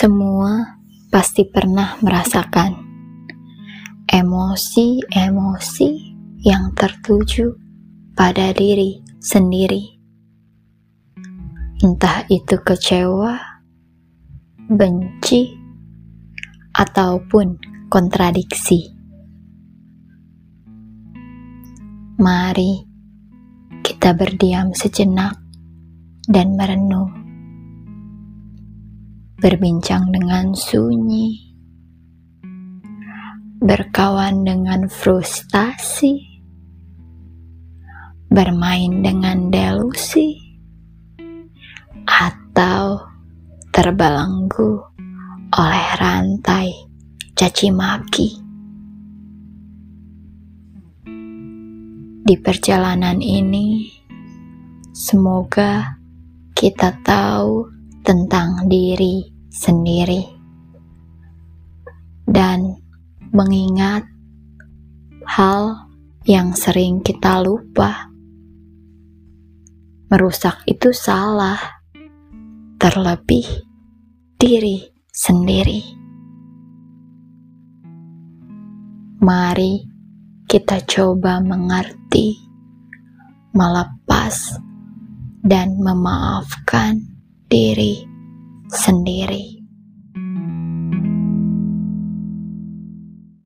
Semua pasti pernah merasakan emosi-emosi yang tertuju pada diri sendiri. Entah itu kecewa, benci, ataupun kontradiksi. Mari kita berdiam sejenak dan merenung. Berbincang dengan sunyi, berkawan dengan frustasi, bermain dengan delusi, atau terbelenggu oleh rantai caci maki. Di perjalanan ini, semoga kita tahu tentang diri sendiri dan mengingat hal yang sering kita lupa. Merusak itu salah, terlebih diri sendiri. Mari kita coba mengerti, melepas, dan memaafkan diri sendiri.